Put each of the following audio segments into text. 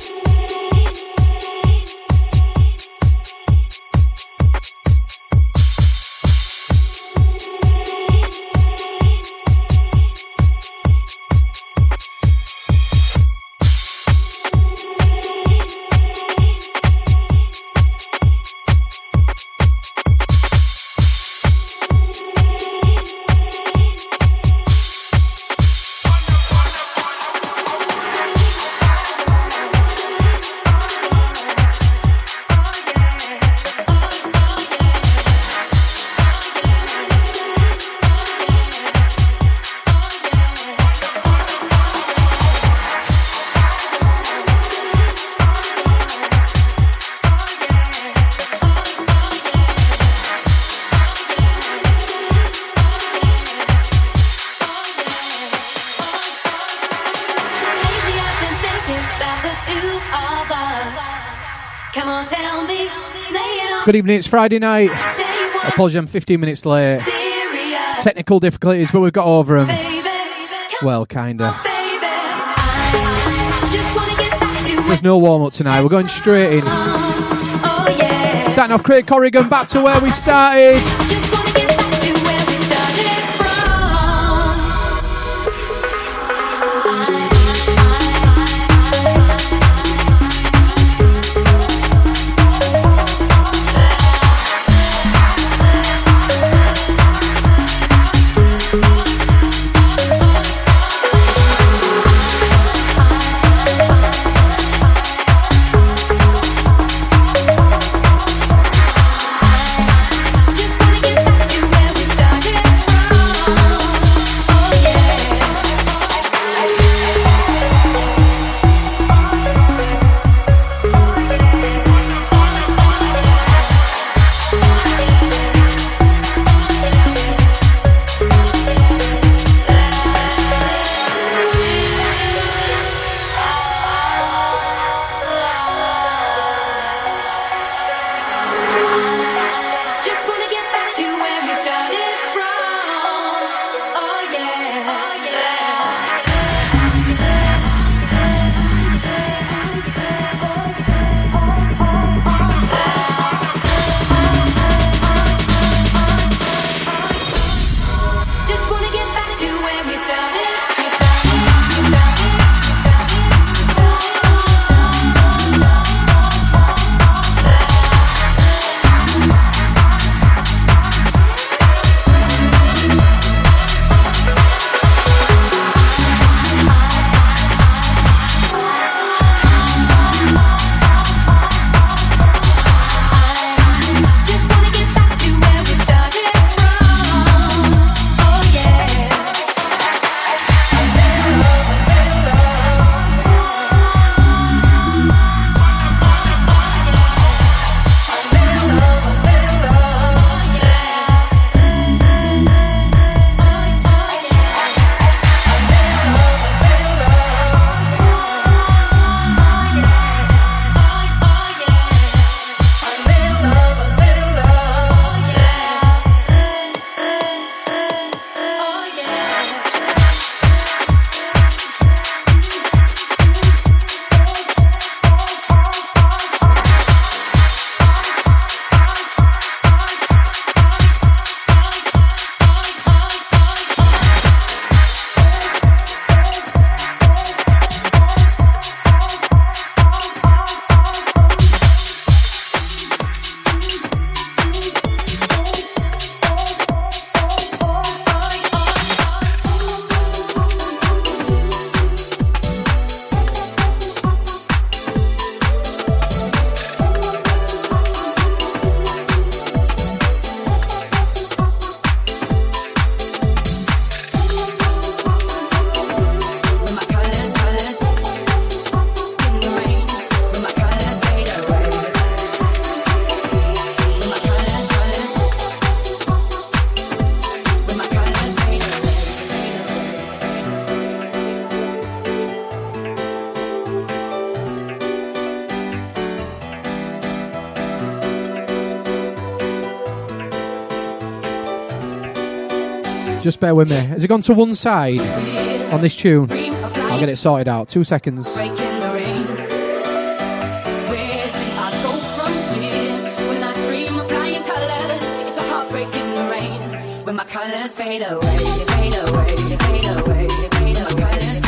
Good evening, it's Friday night. Apologies, I'm 15 minutes late. Technical difficulties, but we've got over them. Well, kinda. There's no warm-up tonight, we're going straight in. Starting off Craig Corrigan, back to where we started. Just bear with me. Has it gone to one side on this tune? I'll get it sorted out. 2 seconds. colors fade away, fade away, fade away, fade away.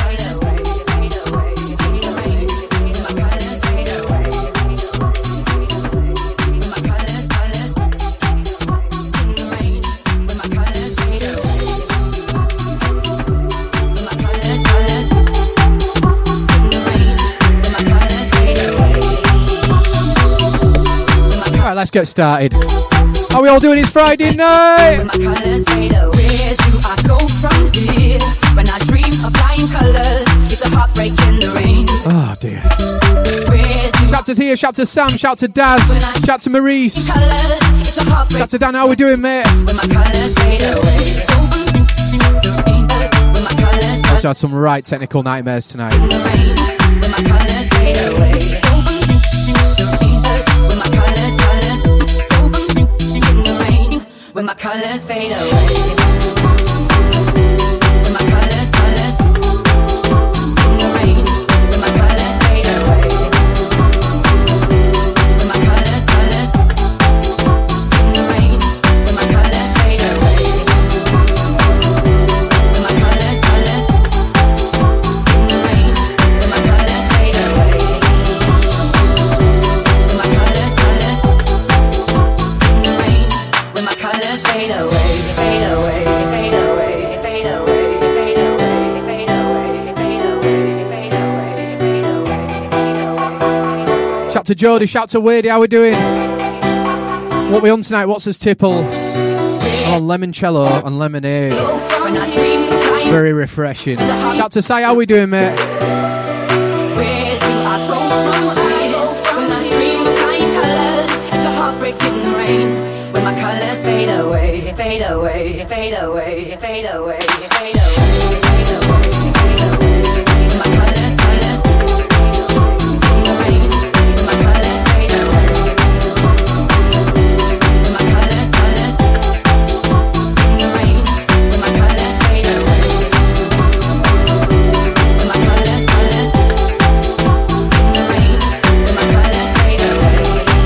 Right, let's get started. How we all doing? It's Friday night. My colors fade away. Where do I go from here? When I dream of flying colors, it's a heartbreak in the rain. Oh dear. Shout to Tia, shout to Sam, shout to Daz, shout to Maurice, shout to Dan. How we doing, mate? Let's have some right technical nightmares tonight. When my colors fade away. When my colors in the rain. When my colors fade away. When my colors in the rain. When my colors fade away. When my colors in the rain. When my colors fade away. When my colors in the rain. When my colors fade away, fade away, fade away, fade away, fade away, fade away, fade away, fade away, fade away. Shout to Jody, shout to Wadey. How we doing? What we on tonight? What's this tipple? Oh, limoncello and lemonade. Very refreshing. Shout to Sai. How we doing, mate? Where do I go from? When I dream of flying colors, it's a heartbreak in the rain. When my colors fade away, fade away, fade away, fade away, fade away, fade away, fade away. My colors in the rain. My colors fade away. My colors in the rain. My colors fade away. My colors in the rain. My colors fade away.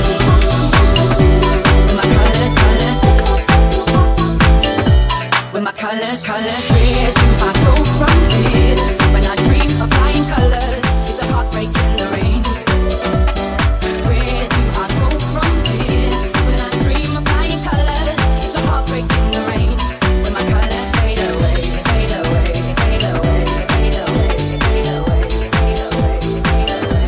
When my colors, where do I go from here? When I dream of flying colors, it's a heartbreak in the rain. Where do I go from here? When I dream of flying colors, it's a heartbreak in the rain. When my colors fade away, fade away, fade away, fade away, fade away, fade away, fade away.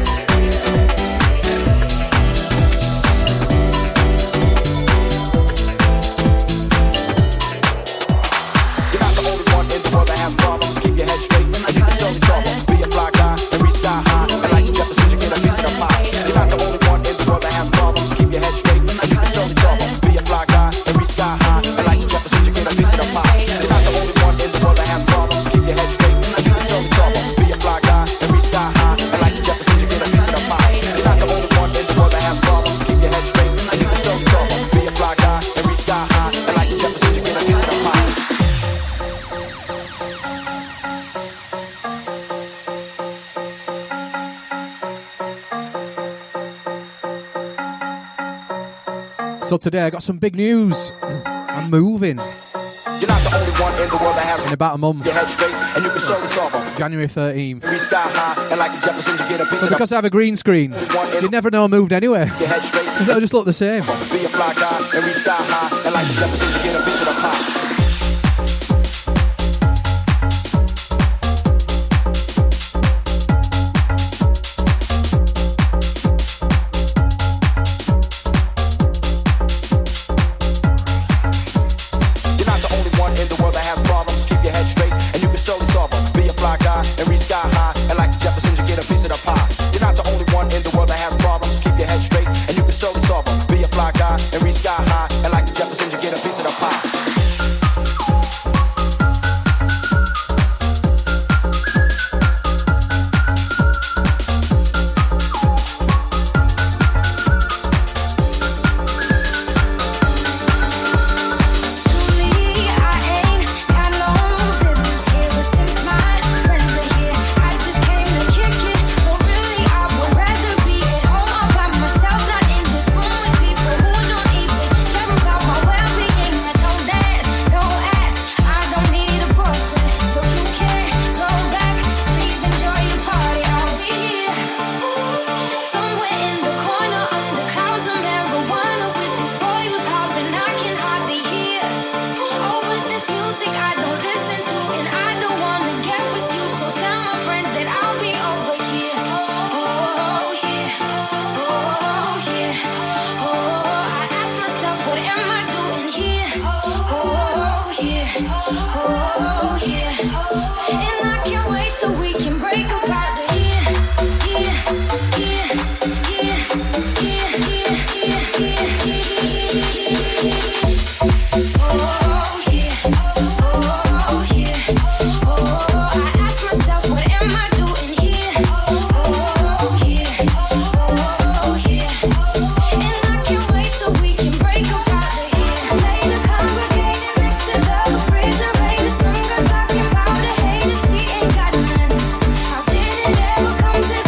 So today I got some big news. I'm moving. You're not the only one in the world that has in about a month. Your head straight and you can show this off. January 13th. And like the Jeffersons, you get a piece so because I have a green screen, you'd never know I moved anywhere. Your head straight. It'll just look the same. Be a fly guy and reach sky high. And like the Jeffersons, you get a piece of the pie.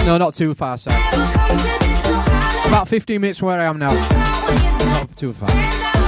No, not too far, sir. About 15 minutes from where I am now. Not too far.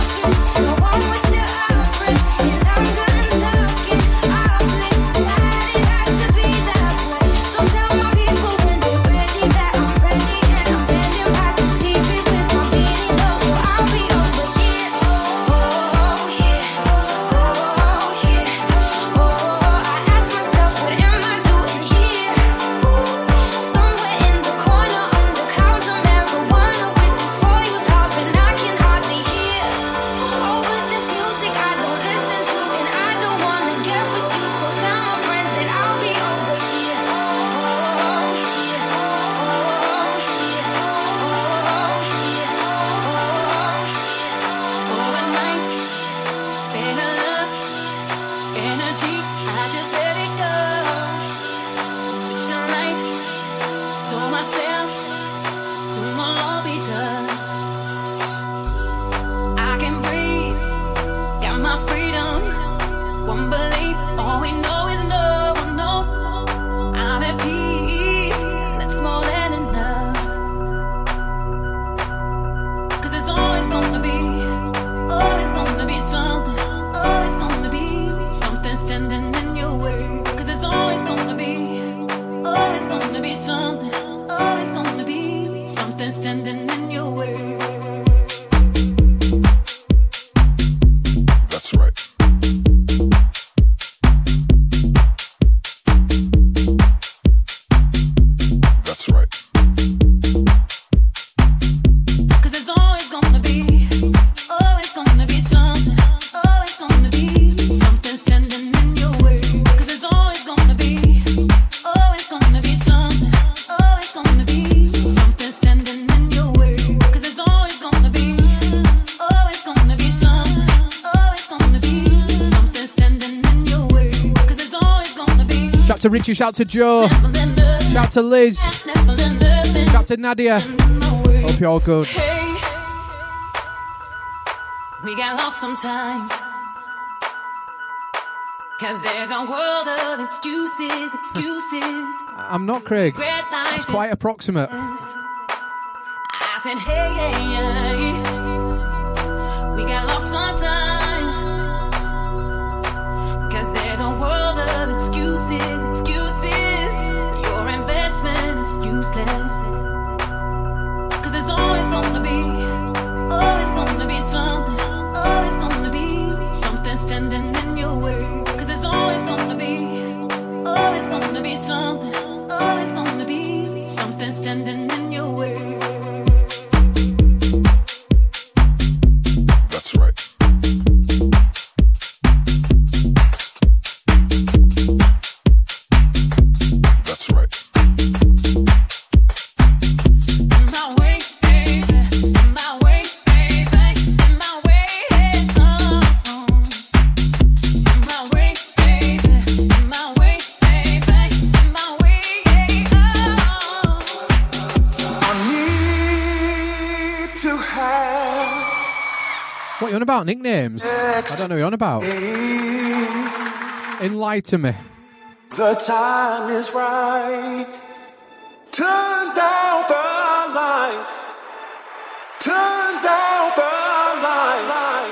Shout to Richie, shout to Joe, shout to Liz, shout to Nadia. Hope you're all good. We get lost sometimes, 'cause there's a world of excuses. I'm not Craig. It's quite approximate. I said, hey, we get lost sometimes, 'cause there's a world of excuses. Your investment is useless, 'cause there's always gonna be something, something standing in your way. 'Cause there's always gonna be something, something standing in your way. That's right. That's right. What are you on about? Nicknames? I don't know what you're on about. Enlighten me. The time is right. Turn down the lights. Turn down the lights.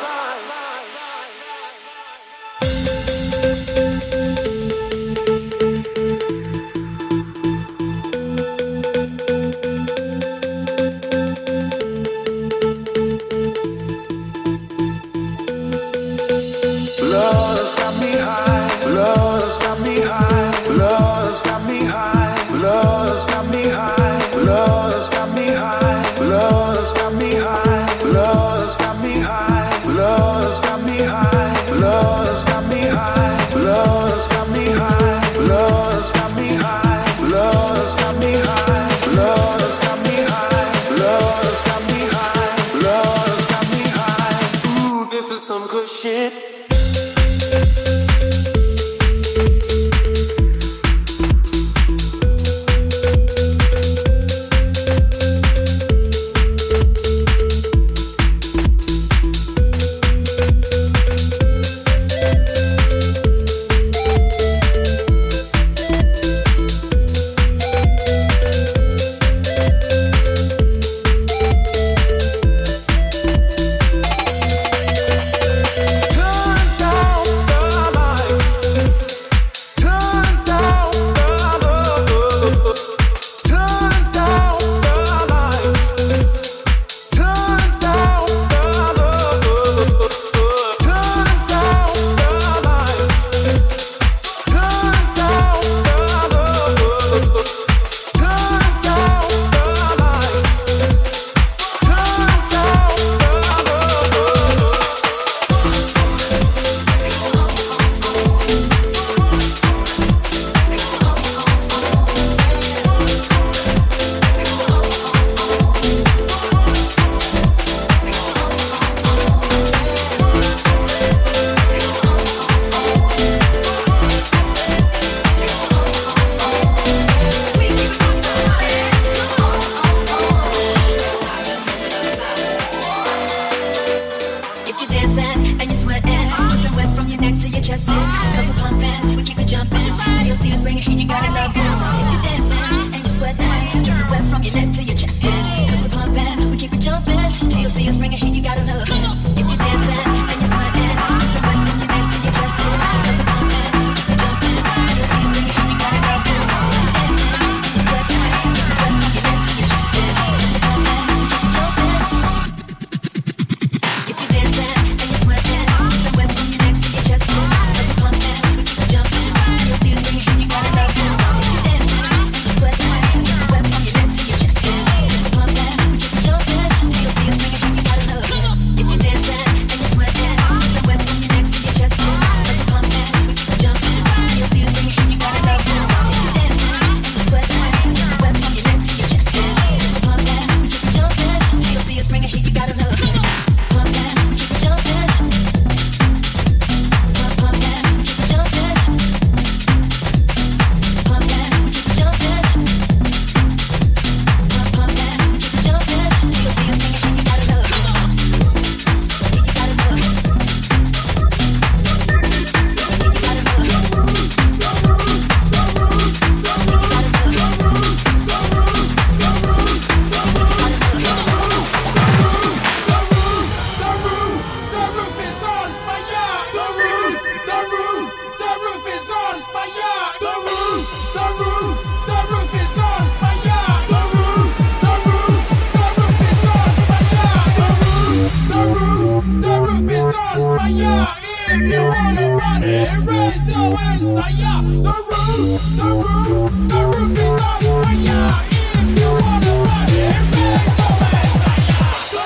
Love's got me high. Love's got me high. Love's got me high. Love's got me high. Love. and you gotta love this. If you're dancing and you're sweating, dripping wet from your neck to your chest. Cause we're pumping, we keep it jumping. Till you see us bring it here, you gotta love this. If you're dancing and you're sweating, dripping wet from your neck to your chest. Cause we're pumping, keep it jumping. Till you see us bring it here, you gotta love this. If you're dancing and you're sweating, dripping wet from your neck to your chest. Cause we're pumping, keep it jumping. If you're dancing and you're sweating, dripping wet from your neck to your chest. Cause we're pumping, keep it jumping. Till you see us bring it here, you gotta love this. If you're dancing and you're sweating, dripping wet from your neck to your chest. Cause we're pumping, keep it jumping. Till you see us bring it here, you gotta love this. If you're dancing and you're sweating, dripping wet from your neck to your chest. Cause we're pumping, keep it jumping. Till you see us bring it here, you gotta love this. If you're dancing and you're sweating, dripping wet from your neck to your chest. Cause we're pumping, keep it jumping. Till you see us bring it here, you gotta love this. Pumping, keep it jumping. Pumping, keep it jumping. Pumping, keep it jumping. Pumping, keep it jumping. Till you see us bring it here, you gotta love this. You gotta love it. You gotta love it. If you wanna party, raise your hands higher. The roof is on fire. If you wanna party, raise your hands higher. The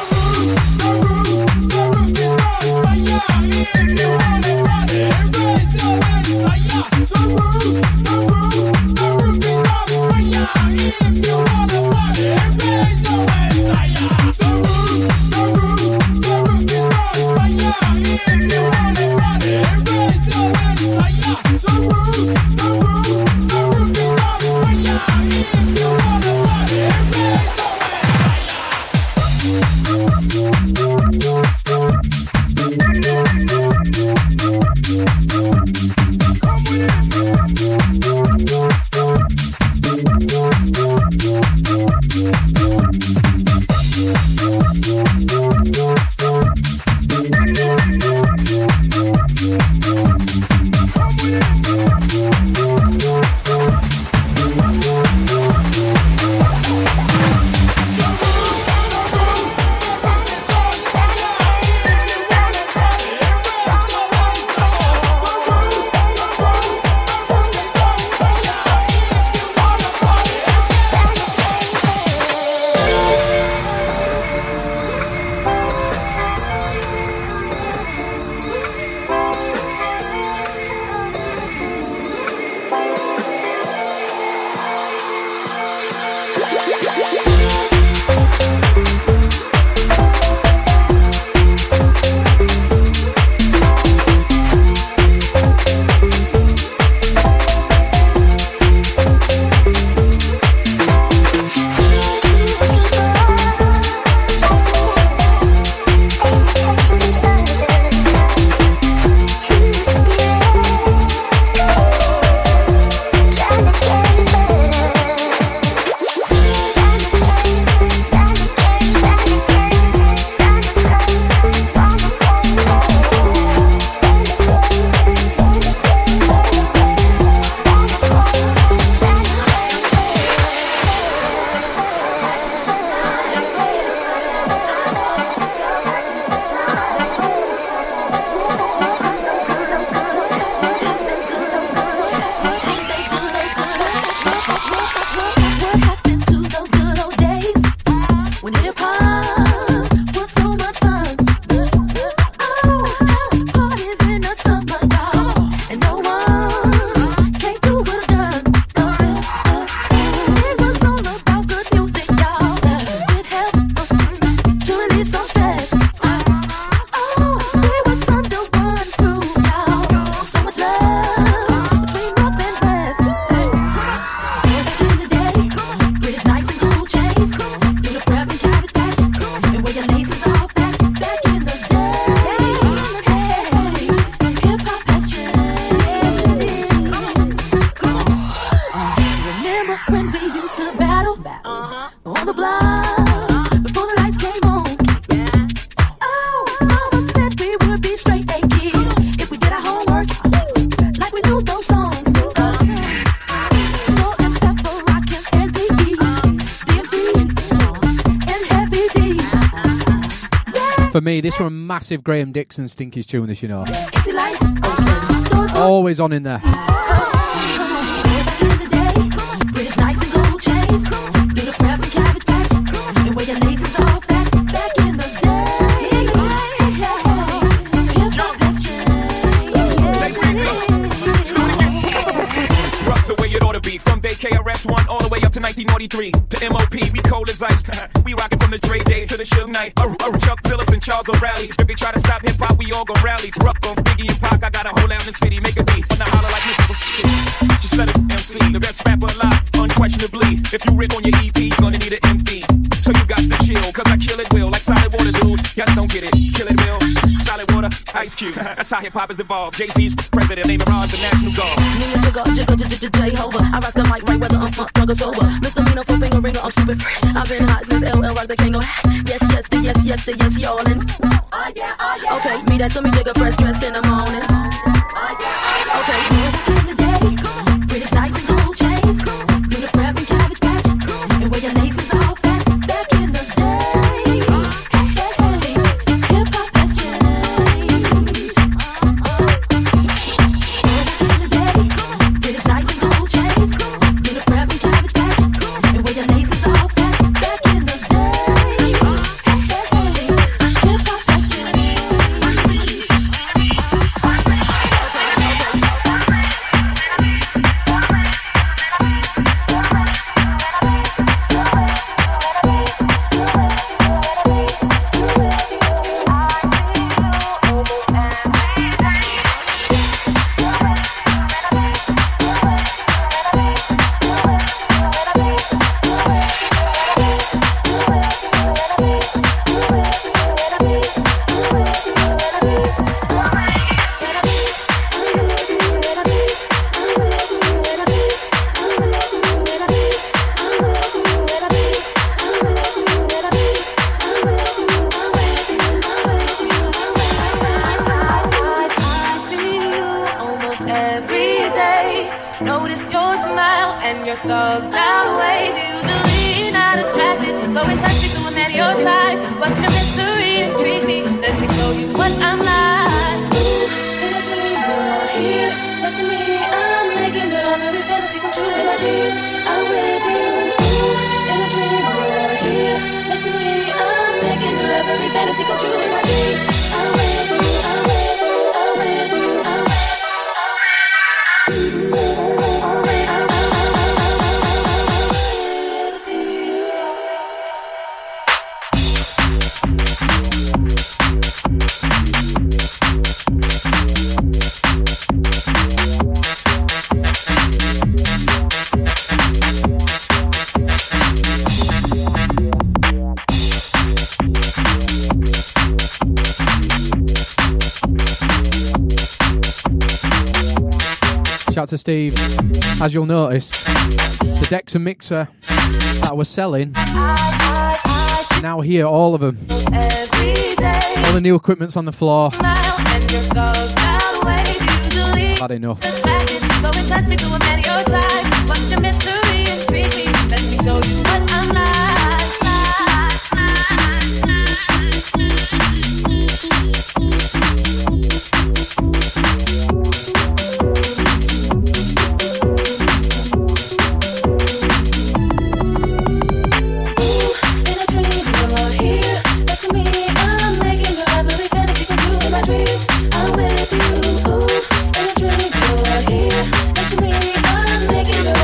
roof is on fire. If you wanna party, raise your hands higher. The roof is on fire. If you wanna party, raise your hands higher. The roof is on fire. If you wanna party, raise your hands higher. The roof is on fire. If you wanna when we used to battle on the block before the lights came on. Oh, mama said we would be straight A kids if we did our homework like we knew those songs. Salt and pepper rockin' Heavy D, DMC, and Heavy D. For me, this was a massive Graham Dixon Stinkies tune, this, you know. Is it like okay? Always on in there. KRS-One all the way up to 1943 to MOP, we cold as ice. We rockin' from the Dre Day to the Suge Knight. Chuck Phillips and Charles O'Reilly. If they try to stop hip hop, we all gon' rally. Ruck on Biggie and Pac, I got a whole out in the city. Make a beat on the holler like musical shit. Just let it MC, the best rapper alive, unquestionably. If you rip on your EP, you're gonna need an MV. So you got to chill, cause I kill it will, like solid water, dude. Y'all don't get it, kill it will. Solid water, Ice Cube. That's how hip hop is evolved. Jay-Z's president, name Raj, the national guard. Jehovah, I rock the mic right whether I'm drunk or sober. Misdemeanor for finger ringer, I'm super fresh. I've been hot since LL Rock the King. Yes, yes, the yes, yes, the yes, y'all in. Oh yeah, oh yeah. Okay, me that to me, jigger fresh dress in the morning. Oh yeah, okay. In the day, British nights and gold chains. Do the crab and cabbage patch, and wear your laces all fat. Back in the day, hey, hey, hey, hip hop has changed. In the day, British nights and gold chains. Do the crab and cabbage patch, and wear your laces all fat. Back in the day, hey, hey, hey, hip hop has changed. Notice your smile and your thugged out ways. Usually not attracted, so enticed me to a man your type. What's your mystery? Intrigue me. Let me show you what I'm like. Ooh, in a dream, you're here next to me. I'm making love, every fantasy come true in my dreams. I'm with you. Ooh, in a dream, you're here next to me. I'm making love, every fantasy come true in my dreams. I'm with you. I'm with you. I'm with you. I'm with you. Shout to Steve. As you'll notice, the decks and mixer that I was selling, now here, all of them. All the new equipment's on the floor. Bad enough. I'm with you, ooh, in a dream, you're here next to me. I'm making love.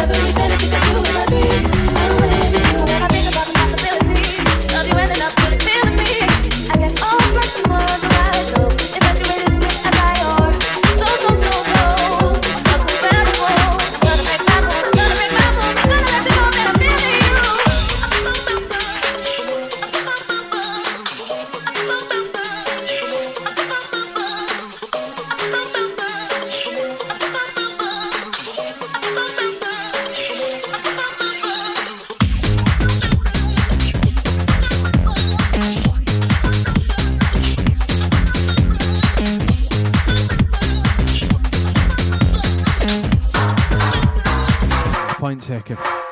second.